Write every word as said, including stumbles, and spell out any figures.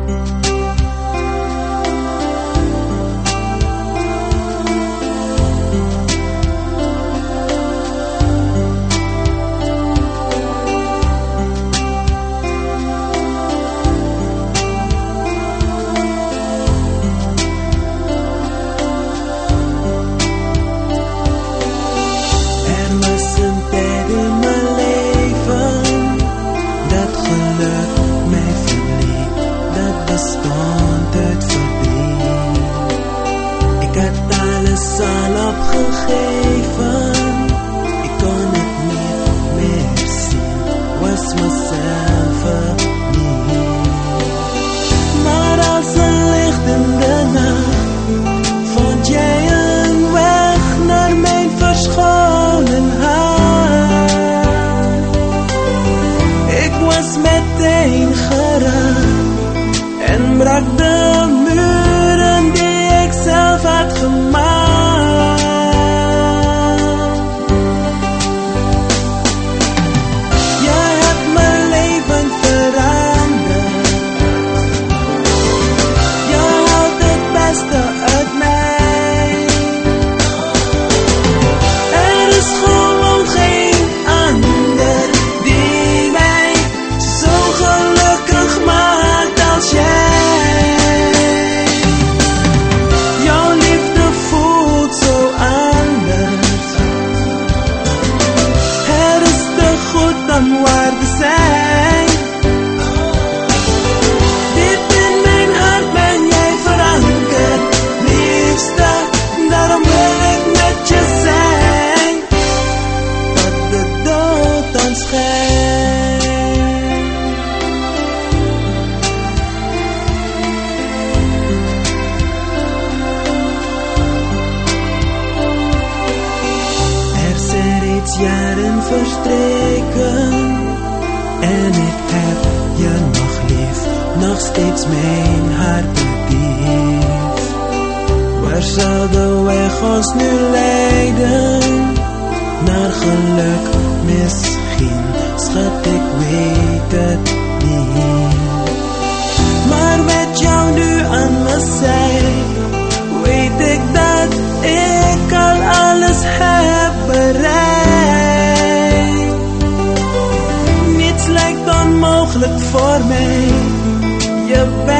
Al opgegeven, ik kon het niet meer zien, was mezelf niet. Maar als een licht in de nacht, vond jij een weg naar mijn verscholen hart. Ik was meteen geraakt en brak de muren die ik zelf had gemaakt. Jaren verstreken en ik heb je nog lief, nog steeds mijn hart dief. Waar zal de weg ons nu leiden? Naar geluk misschien, schat, ik weet het niet. Maar met jou nu aan mijn zij, weet ik dat ik al alles heb bereikt. Niets lijkt onmogelijk voor mij, je bent